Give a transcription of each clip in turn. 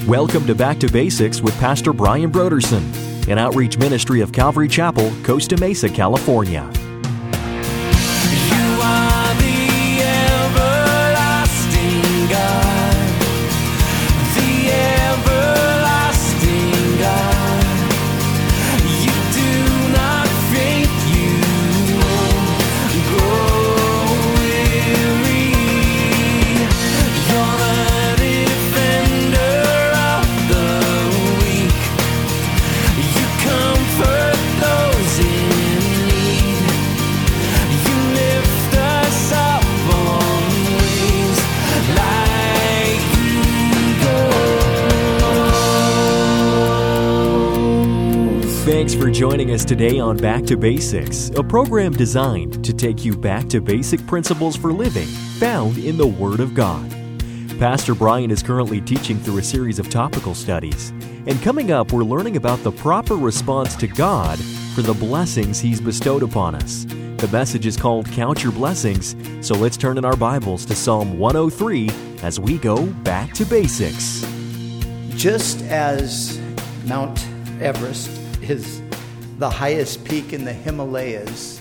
Welcome to Back to Basics with Pastor Brian Broderson, an outreach ministry of Calvary Chapel, Costa Mesa, California. You are the everlasting God, the everlasting God. You do not faint, you won't grow weary. You're the defender of the weak. You comfort those in need. You lift us up on wings like eagles. Thanks for joining us today on Back to Basics, a program designed to take you back to basic principles for living found in the Word of God. Pastor Brian is currently teaching through a series of topical studies, and coming up, we're learning about the proper response to God for the blessings He's bestowed upon us. The message is called Count Your Blessings, so let's turn in our Bibles to Psalm 103 as we go back to basics. Just as Mount Everest is the highest peak in the Himalayas,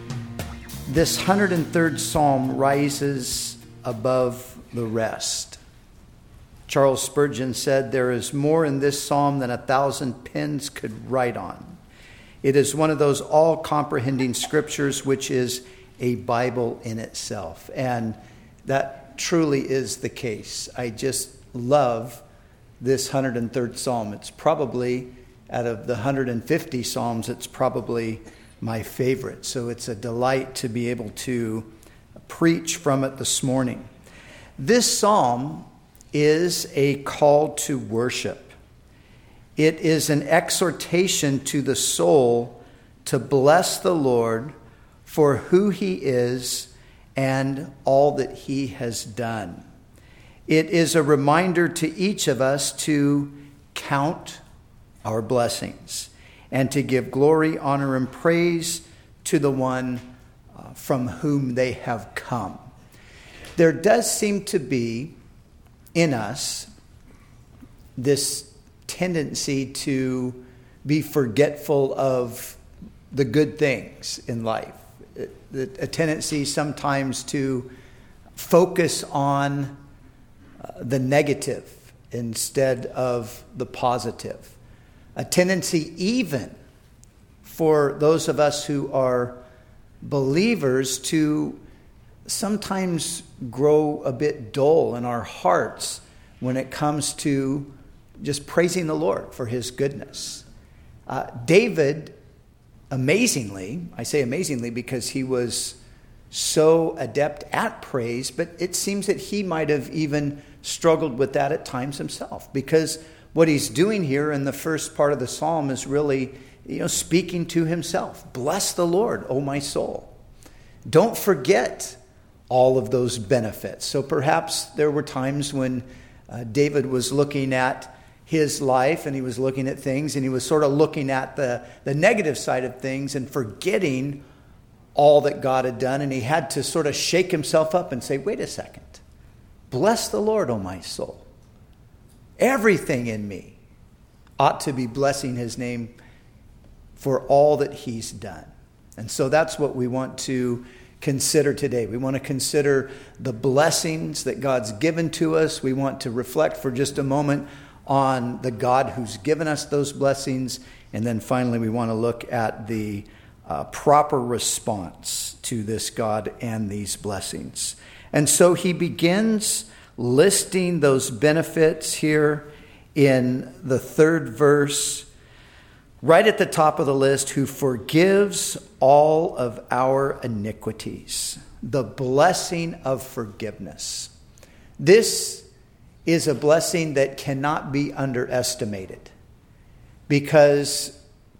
this 103rd Psalm rises above the rest. Charles Spurgeon said, "There is more in this psalm than 1,000 pens could write on." It is one of those all-comprehending scriptures which is a Bible in itself. And that truly is the case. I just love this 103rd Psalm. It's probably, out of the 150 Psalms, it's probably my favorite. So it's a delight to be able to preach from it this morning. This Psalm is a call to worship. It is an exhortation to the soul to bless the Lord for who He is and all that He has done. It is a reminder to each of us to count our blessings and to give glory, honor, and praise to the one from whom they have come. There does seem to be in us this tendency to be forgetful of the good things in life. A tendency sometimes to focus on the negative instead of the positive. A tendency even for those of us who are believers to sometimes grow a bit dull in our hearts when it comes to just praising the Lord for His goodness. David, amazingly, I say amazingly because he was so adept at praise, but it seems that he might have even struggled with that at times himself, because what he's doing here in the first part of the psalm is really, speaking to himself. Bless the Lord, O my soul. Don't forget all of those benefits. So perhaps there were times when David was looking at his life and he was looking at things and he was sort of looking at the negative side of things and forgetting all that God had done. And he had to sort of shake himself up and say, wait a second. Bless the Lord, O my soul. Everything in me ought to be blessing His name for all that He's done. And so that's what we want to consider today. We want to consider the blessings that God's given to us. We want to reflect for just a moment on the God who's given us those blessings. And then finally, we want to look at the proper response to this God and these blessings. And so he begins listing those benefits here in the third verse, right at the top of the list, who forgives all of our iniquities. The blessing of forgiveness. This is a blessing that cannot be underestimated, because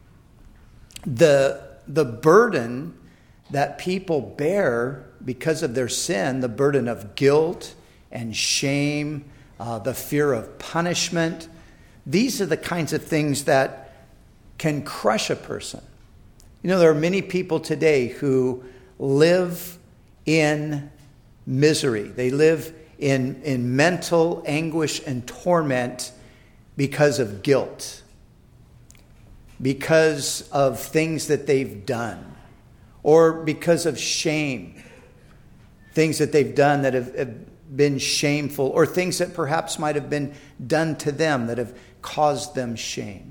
the burden that people bear because of their sin, the burden of guilt and shame, the fear of punishment, these are the kinds of things that can crush a person. There are many people today who live in misery. They live in mental anguish and torment because of guilt, because of things that they've done, or because of shame, things that they've done that have been shameful, or things that perhaps might have been done to them that have caused them shame.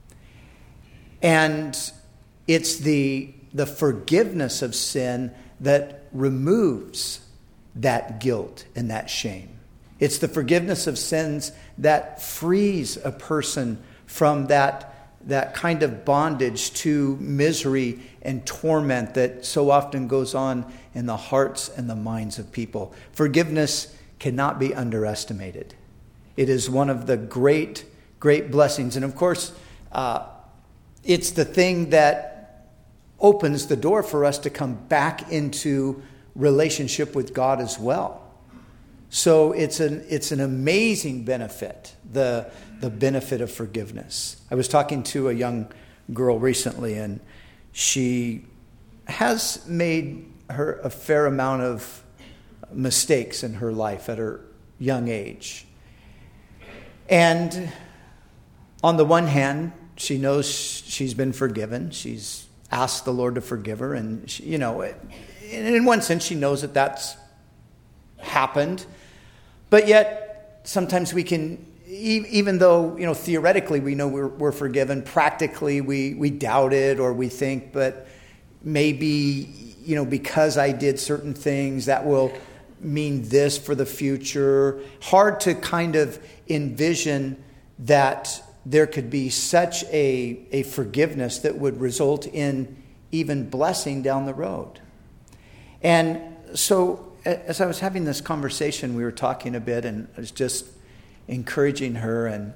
And it's the forgiveness of sin that removes that guilt and that shame. It's the forgiveness of sins that frees a person from that kind of bondage to misery and torment that so often goes on in the hearts and the minds of people. Forgiveness cannot be underestimated. It is one of the great, great blessings. And of course, it's the thing that opens the door for us to come back into relationship with God as well. So it's an amazing benefit, the benefit of forgiveness. I was talking to a young girl recently, and she has made a fair amount of mistakes in her life at her young age. And on the one hand, she knows she's been forgiven. She's asked the Lord to forgive her, and she, in one sense, she knows that that's happened. But yet, sometimes we can, even though, theoretically we know we're forgiven, practically we doubt it, or we think, but maybe, because I did certain things, that will mean this for the future. Hard to kind of envision that there could be such a forgiveness that would result in even blessing down the road. And so, as I was having this conversation, we were talking a bit, and I was just encouraging her, and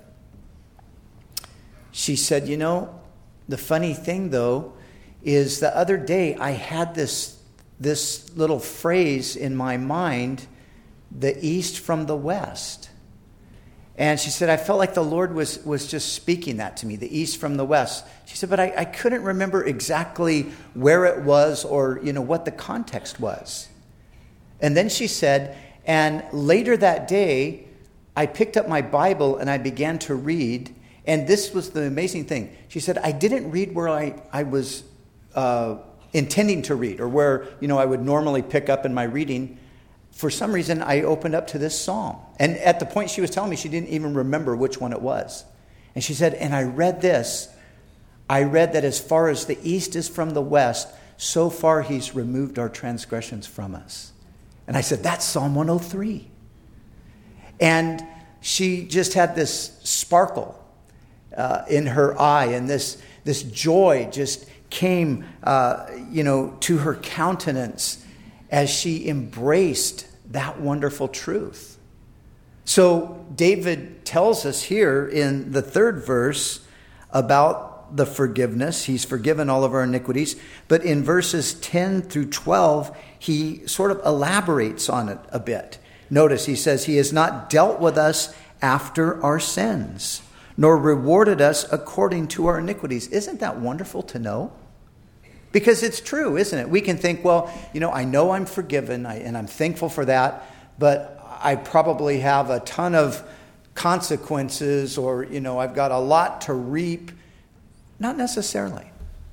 she said, the funny thing, though, is the other day I had this little phrase in my mind, the east from the west. And she said, I felt like the Lord was just speaking that to me, the east from the west. She said, but I couldn't remember exactly where it was or, what the context was. And then she said, and later that day, I picked up my Bible and I began to read. And this was the amazing thing. She said, I didn't read where I was intending to read, or where, I would normally pick up in my reading. For some reason, I opened up to this psalm. And at the point she was telling me, she didn't even remember which one it was. And she said, and I read this. I read that as far as the east is from the west, so far he's removed our transgressions from us. And I said, that's Psalm 103. And she just had this sparkle in her eye, and this joy just came, to her countenance as she embraced that wonderful truth. So David tells us here in the 3rd verse about the forgiveness. He's forgiven all of our iniquities. But in verses 10 through 12, he sort of elaborates on it a bit. Notice he says, he has not dealt with us after our sins, nor rewarded us according to our iniquities. Isn't that wonderful to know? Because it's true, isn't it? We can think, well, I know I'm forgiven, and I'm thankful for that, but I probably have a ton of consequences, or, I've got a lot to reap. Not necessarily.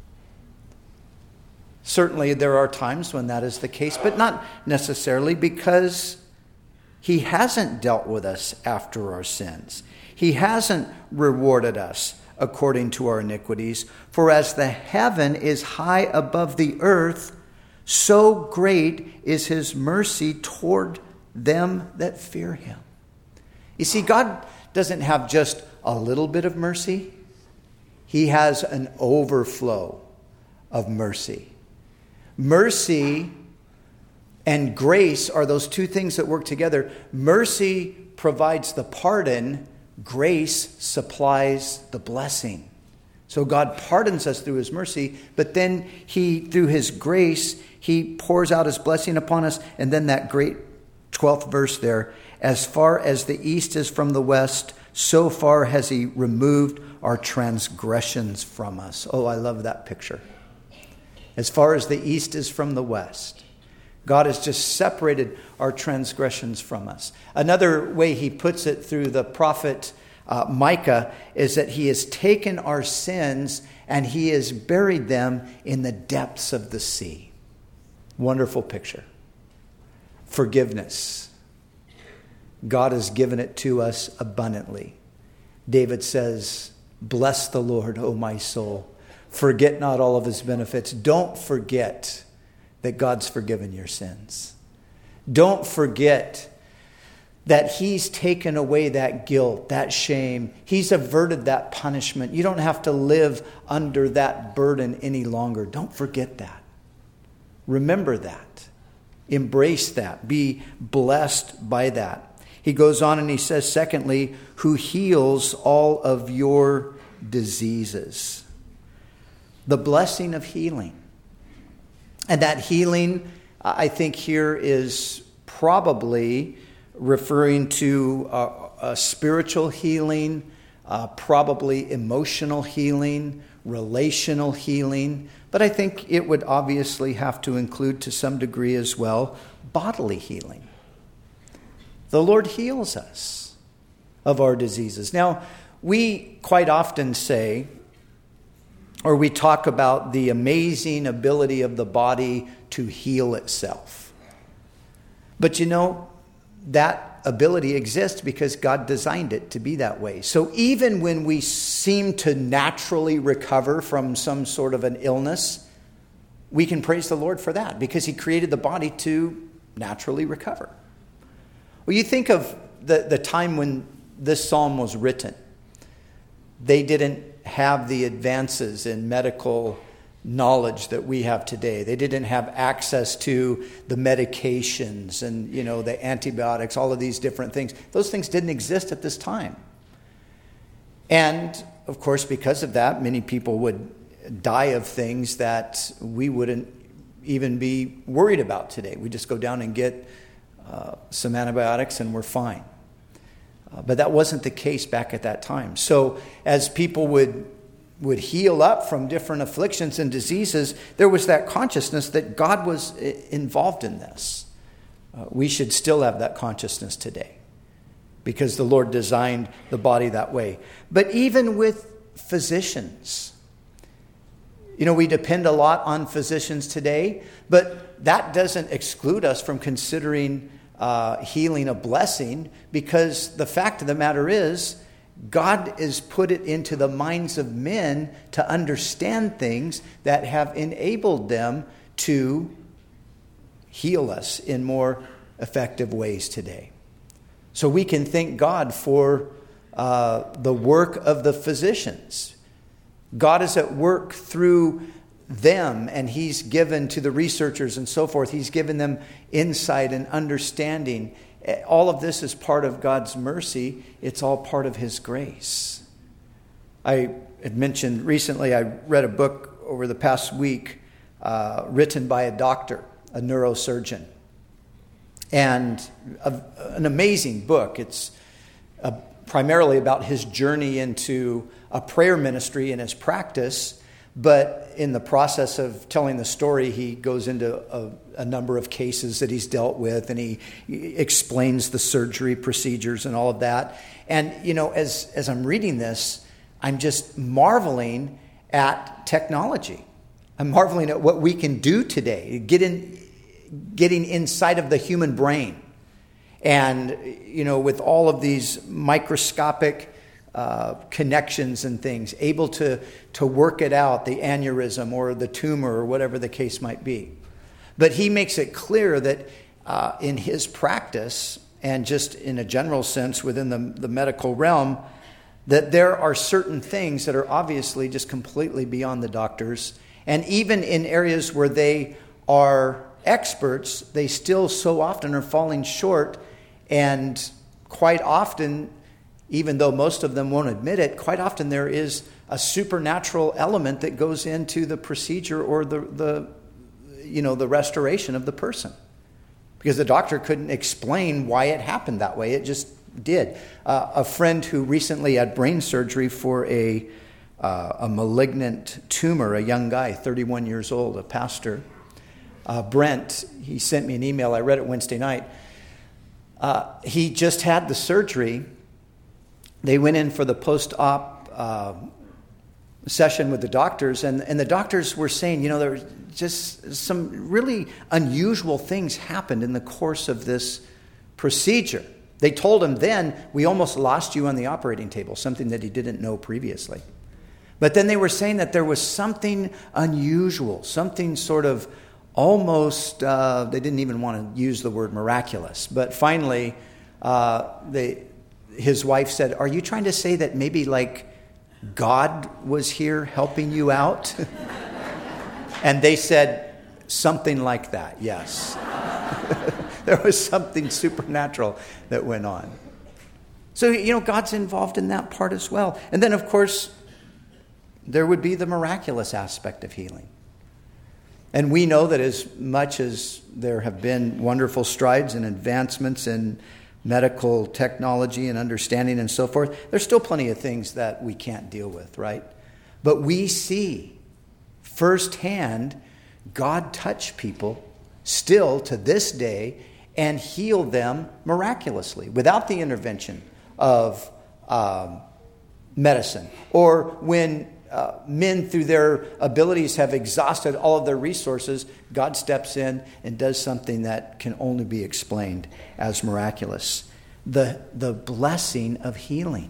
Certainly there are times when that is the case, but not necessarily, because he hasn't dealt with us after our sins. He hasn't rewarded us according to our iniquities. For as the heaven is high above the earth, so great is his mercy toward them that fear him. You see, God doesn't have just a little bit of mercy. He has an overflow of mercy. Mercy and grace are those two things that work together. Mercy provides the pardon. Grace supplies the blessing. So God pardons us through his mercy, but then he, through his grace, he pours out his blessing upon us. And then that great 12th verse there, as far as the east is from the west, so far has he removed our transgressions from us. Oh, I love that picture. As far as the east is from the west, God has just separated our transgressions from us. Another way he puts it through the prophet Micah is that he has taken our sins and he has buried them in the depths of the sea. Wonderful picture. Forgiveness. God has given it to us abundantly. David says, "Bless the Lord, O my soul. Forget not all of his benefits." Don't forget that God's forgiven your sins. Don't forget that he's taken away that guilt, that shame. He's averted that punishment. You don't have to live under that burden any longer. Don't forget that. Remember that. Embrace that. Be blessed by that. He goes on and he says, secondly, who heals all of your diseases. The blessing of healing. And that healing, I think here is probably referring to a spiritual healing, probably emotional healing, relational healing. But I think it would obviously have to include to some degree as well bodily healing. The Lord heals us of our diseases. Now, we quite often say, or we talk about the amazing ability of the body to heal itself. But you know, that ability exists because God designed it to be that way. So even when we seem to naturally recover from some sort of an illness, we can praise the Lord for that because he created the body to naturally recover. Well, you think of the time when this psalm was written. They didn't have the advances in medical knowledge that we have today. They didn't have access to the medications and, the antibiotics, all of these different things. Those things didn't exist at this time. And, of course, because of that, many people would die of things that we wouldn't even be worried about today. We just go down and get some antibiotics and we're fine. But that wasn't the case back at that time. So as people would heal up from different afflictions and diseases, there was that consciousness that God was involved in this. We should still have that consciousness today because the Lord designed the body that way. But even with physicians, we depend a lot on physicians today, but that doesn't exclude us from considering healing a blessing, because the fact of the matter is God has put it into the minds of men to understand things that have enabled them to heal us in more effective ways today. So we can thank God for the work of the physicians. God is at work through them, and he's given to the researchers and so forth, he's given them insight and understanding. All of this is part of God's mercy. It's all part of his grace. I had mentioned recently, I read a book over the past week written by a doctor, a neurosurgeon. And an amazing book. It's primarily about his journey into a prayer ministry and his practice. But in the process of telling the story, he goes into a number of cases that he's dealt with, and he explains the surgery procedures and all of that. And, as I'm reading this, I'm just marveling at technology. I'm marveling at what we can do today, getting inside of the human brain. And, with all of these microscopic connections and things, able to work it out, the aneurysm or the tumor or whatever the case might be. But he makes it clear that in his practice, and just in a general sense within the medical realm, that there are certain things that are obviously just completely beyond the doctors. And even in areas where they are experts, they still so often are falling short. And quite often, even though most of them won't admit it, quite often there is a supernatural element that goes into the procedure or the restoration of the person. Because the doctor couldn't explain why it happened that way. It just did. A friend who recently had brain surgery for a malignant tumor, a young guy, 31 years old, a pastor, Brent, he sent me an email. I read it Wednesday night. He just had the surgery. they went in for the post-op session with the doctors, and the doctors were saying, there were just some really unusual things happened in the course of this procedure. They told him then, we almost lost you on the operating table, something that he didn't know previously. But then they were saying that there was something unusual, something sort of almost, they didn't even want to use the word miraculous. But finally, his wife said, are you trying to say that maybe like God was here helping you out? And they said, something like that, yes. There was something supernatural that went on. So, God's involved in that part as well. And then, of course, there would be the miraculous aspect of healing. And we know that as much as there have been wonderful strides and advancements in medical technology and understanding and so forth, there's still plenty of things that we can't deal with, right? But we see firsthand God touch people still to this day and heal them miraculously without the intervention of medicine. Or when men through their abilities have exhausted all of their resources, God steps in and does something that can only be explained as miraculous. The blessing of healing.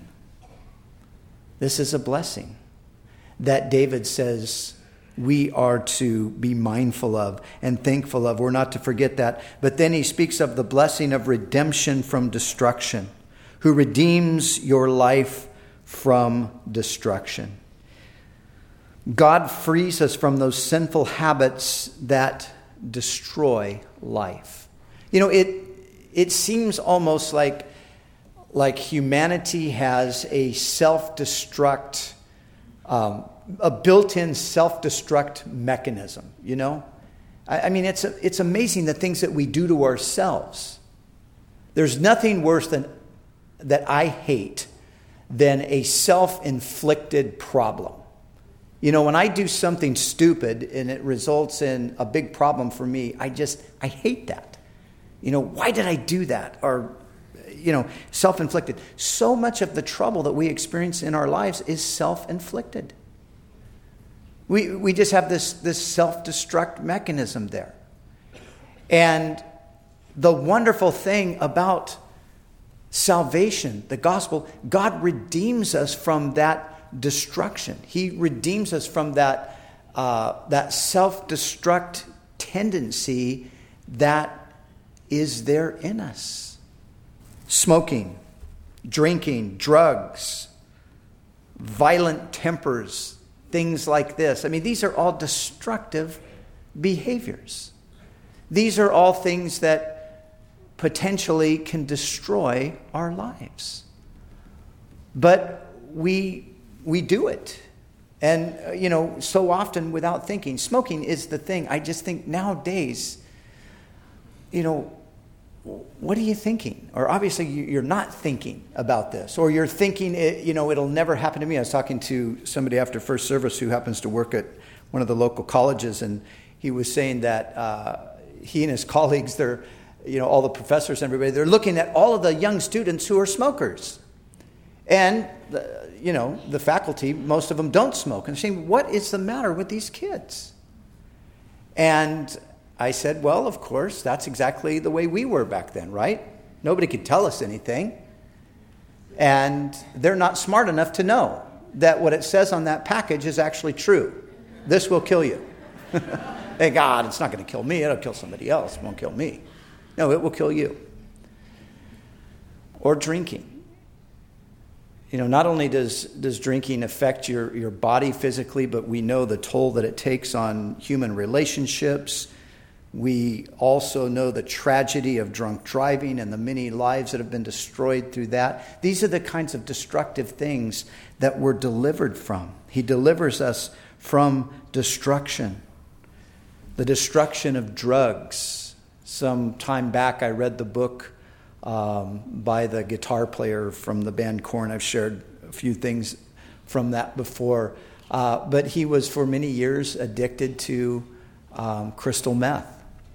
This is a blessing that David says we are to be mindful of and thankful of. We're not to forget that. But then he speaks of the blessing of redemption from destruction, who redeems your life from destruction. God frees us from those sinful habits that destroy life. It seems almost like humanity has a self-destruct, a built-in self-destruct mechanism, I mean, it's amazing the things that we do to ourselves. There's nothing worse that I hate than a self-inflicted problem. When I do something stupid and it results in a big problem for me, I hate that. Why did I do that? Or, self-inflicted. So much of the trouble that we experience in our lives is self-inflicted. We just have this self-destruct mechanism there. And the wonderful thing about salvation, the gospel, God redeems us from that destruction. He redeems us from that self-destruct tendency that is there in us. Smoking, drinking, drugs, violent tempers, things like this. I mean, these are all destructive behaviors. These are all things that potentially can destroy our lives. But we do it. And, so often without thinking. Smoking is the thing. I just think nowadays, what are you thinking? Or obviously you're not thinking about this. Or you're thinking, it'll never happen to me. I was talking to somebody after first service who happens to work at one of the local colleges. And he was saying that he and his colleagues, they're, all the professors and everybody, they're looking at all of the young students who are smokers. And, the faculty, most of them don't smoke. And saying, what is the matter with these kids? And I said, well, of course, that's exactly the way we were back then, right? Nobody could tell us anything. And they're not smart enough to know that what it says on that package is actually true. This will kill you. Hey, God, it's not going to kill me. It'll kill somebody else. It won't kill me. No, it will kill you. Or drinking. Not only does drinking affect your body physically, but we know the toll that it takes on human relationships. We also know the tragedy of drunk driving and the many lives that have been destroyed through that. These are the kinds of destructive things that we're delivered from. He delivers us from destruction. The destruction of drugs. Some time back I read the book by the guitar player from the band Korn. I've shared a few things from that before. But he was for many years addicted to crystal meth.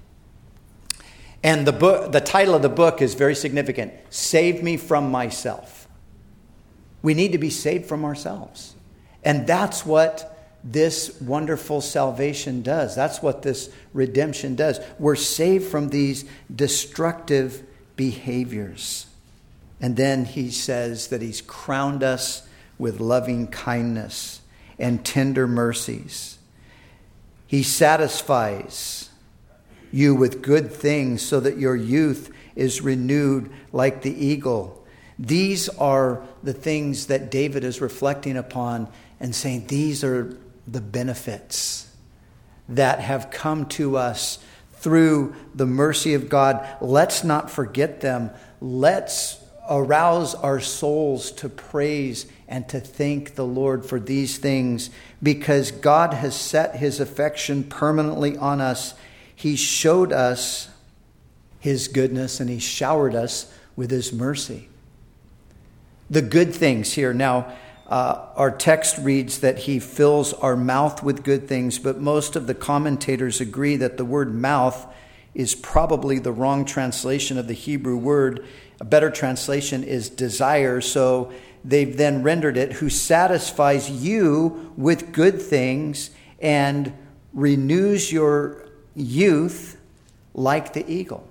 And the title of the book is very significant. Save Me from Myself. We need to be saved from ourselves. And that's what this wonderful salvation does. That's what this redemption does. We're saved from these destructive behaviors. And then he says that he's crowned us with loving kindness and tender mercies. He satisfies you with good things so that your youth is renewed like the eagle. These are the things that David is reflecting upon and saying these are the benefits that have come to us through the mercy of God. Let's not forget them. Let's arouse our souls to praise and to thank the Lord for these things, because God has set his affection permanently on us. He showed us his goodness and he showered us with his mercy. The good things here. Now, our text reads that he fills our mouth with good things, but most of the commentators agree that the word mouth is probably the wrong translation of the Hebrew word. A better translation is desire. So they've then rendered it, who satisfies you with good things and renews your youth like the eagle.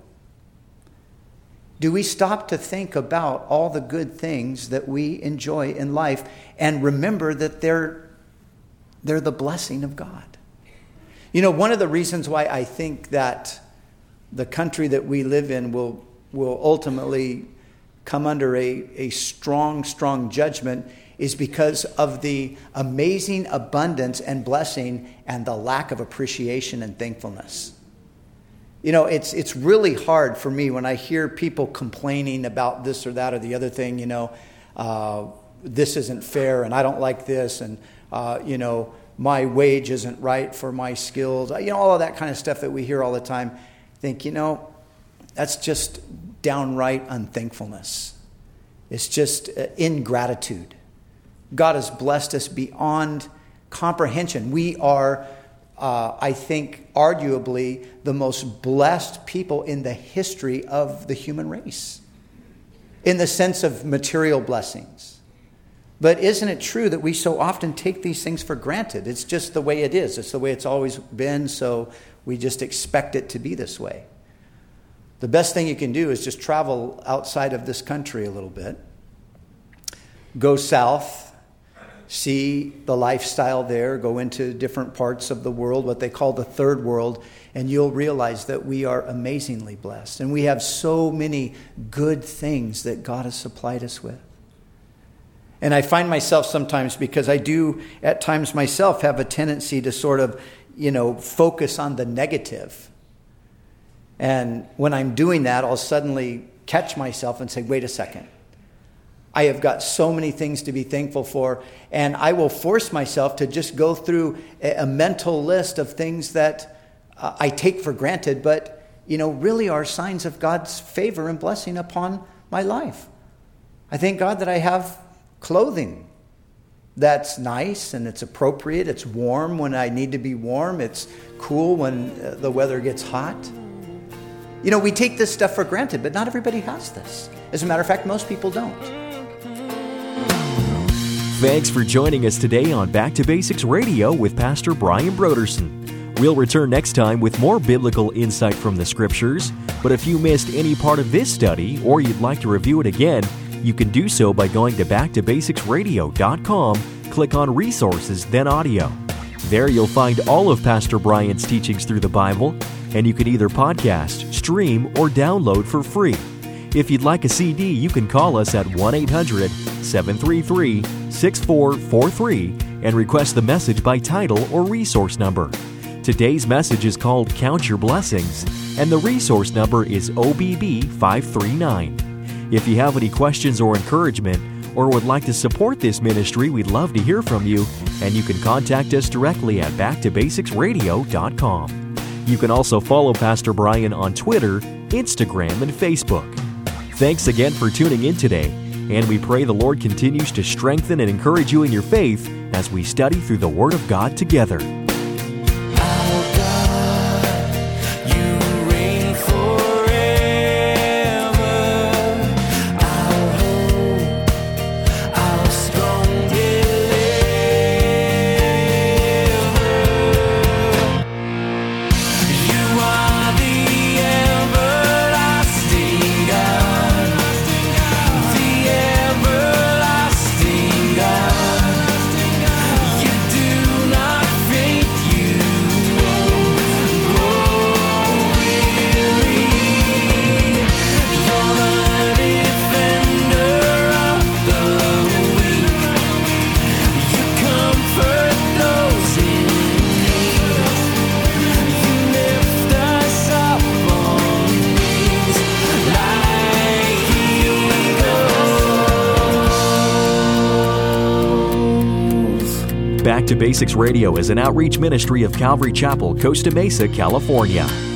Do we stop to think about all the good things that we enjoy in life and remember that they're the blessing of God? You know, one of the reasons why I think that the country that we live in will ultimately come under a strong judgment is because of the amazing abundance and blessing and the lack of appreciation and thankfulness. You know, it's really hard for me when I hear people complaining about this or that or the other thing, this isn't fair and I don't like this and, my wage isn't right for my skills. All of that kind of stuff that we hear all the time. I think, that's just downright unthankfulness. It's just ingratitude. God has blessed us beyond comprehension. We are, I think, arguably the most blessed people in the history of the human race, in the sense of material blessings. But isn't it true that we so often take these things for granted? It's just the way it is. It's the way it's always been, so we just expect it to be this way. The best thing you can do is just travel outside of this country a little bit. Go south, see the lifestyle there, go into different parts of the world, what they call the third world, and you'll realize that we are amazingly blessed. And we have so many good things that God has supplied us with. And I find myself sometimes, because I do at times myself have a tendency to sort of, focus on the negative. And when I'm doing that, I'll suddenly catch myself and say, wait a second. I have got so many things to be thankful for. And I will force myself to just go through a mental list of things that I take for granted, but, really are signs of God's favor and blessing upon my life. I thank God that I have clothing that's nice and it's appropriate. It's warm when I need to be warm. It's cool when the weather gets hot. We take this stuff for granted, but not everybody has this. As a matter of fact, most people don't. Thanks for joining us today on Back to Basics Radio with Pastor Brian Broderson. We'll return next time with more biblical insight from the Scriptures. But if you missed any part of this study or you'd like to review it again, you can do so by going to backtobasicsradio.com, click on Resources, then Audio. There you'll find all of Pastor Brian's teachings through the Bible, and you can either podcast, stream, or download for free. If you'd like a CD, you can call us at 1-800-733-6443 and request the message by title or resource number. Today's message is called Count Your Blessings, and the resource number is OBB 539. If you have any questions or encouragement, or would like to support this ministry, we'd love to hear from you, and you can contact us directly at backtobasicsradio.com. You can also follow Pastor Brian on Twitter, Instagram, and Facebook. Thanks again for tuning in today, and we pray the Lord continues to strengthen and encourage you in your faith as we study through the Word of God together. I'll Back to Basics Radio is an outreach ministry of Calvary Chapel, Costa Mesa, California.